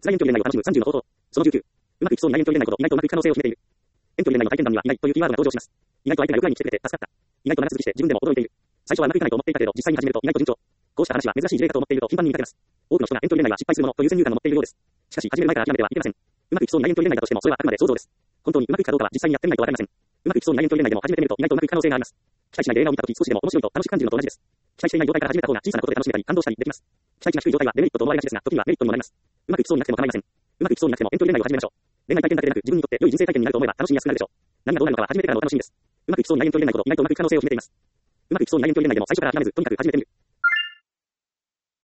辛い遠距離恋愛を楽しむ30の方法。その19。うまくいきそうにない遠距離恋愛ほど意外とうまくいく可能性を秘めている。遠距離恋愛の体験談には意外というキーワードが登場します。意外と相手が役割に来てくれて助かった。意外と長続きして自分でも驚いている。最初はうまくいかないと思っていたけど、実際に始めると意外と順調。こうした話は珍しい事例だと思っていると頻繁に見かけます。多くの人が遠距離恋愛は失敗するものという先入観を持っているようです。しかし、始める前から諦めてはいけません。うまくいきそうにない遠距離恋愛だとしても、それはあくまで想像です。本当にうまくいくかどうかは実際にやってみないとわかりません。うまくいきそうにない遠距離恋愛でも始めてみると意外とうまくいく可能性があります。期待しないで映画を見たとき少しでも面白いと楽しく感じるのと同じです。期待していない状態から始めた方が小さなことで楽しめたり感動したりできます。期待値が低い状態はデメリットと思われがちですが、時にはメリットにもなります。うまくいきそうになくても構いません。うまくいきそうになくても遠距離恋愛を始めましょう。恋愛体験だけでなく自分にとって良い人生体験になると思えば楽しみやすくなるでしょう。何がどうなるのかは始めてからのお楽しみです。うまくいきそうにない遠距離恋愛ほど意外とうまくいく可能性を秘めています。うまくいきそうにない遠距離恋愛でも最初から諦めず、とにかく始めてみる。